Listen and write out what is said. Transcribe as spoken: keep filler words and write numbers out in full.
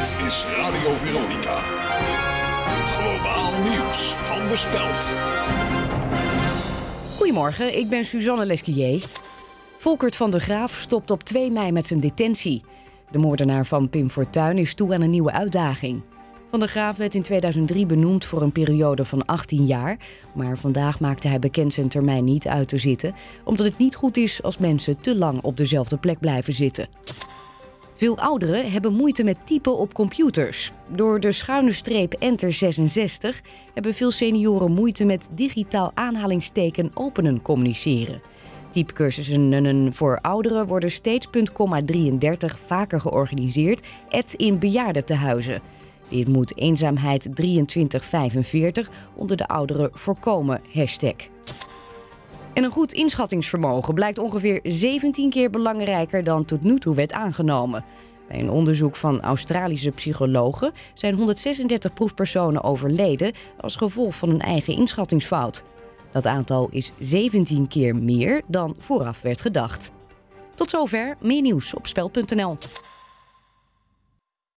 Dit is Radio Veronica. Globaal nieuws van de Speld. Goedemorgen, ik ben Suzanne Lesquier. Volkert van der Graaf stopt op twee mei met zijn detentie. De moordenaar van Pim Fortuyn is toe aan een nieuwe uitdaging. Van der Graaf werd in tweeduizend drie benoemd voor een periode van achttien jaar... maar vandaag maakte hij bekend zijn termijn niet uit te zitten... omdat het niet goed is als mensen te lang op dezelfde plek blijven zitten. Veel ouderen hebben moeite met typen op computers. Door de schuine streep Enter zesenzestig hebben veel senioren moeite met digitaal aanhalingsteken openen communiceren. Typecursussen voor ouderen worden steeds punt komma drieëndertig vaker georganiseerd, et in bejaardentehuizen. Dit moet eenzaamheid drieëntwintig vijfenveertig onder de ouderen voorkomen, hashtag. En een goed inschattingsvermogen blijkt ongeveer zeventien keer belangrijker dan tot nu toe werd aangenomen. Bij een onderzoek van Australische psychologen zijn honderdzesendertig proefpersonen overleden als gevolg van een eigen inschattingsfout. Dat aantal is zeventien keer meer dan vooraf werd gedacht. Tot zover, meer nieuws op speld punt n l.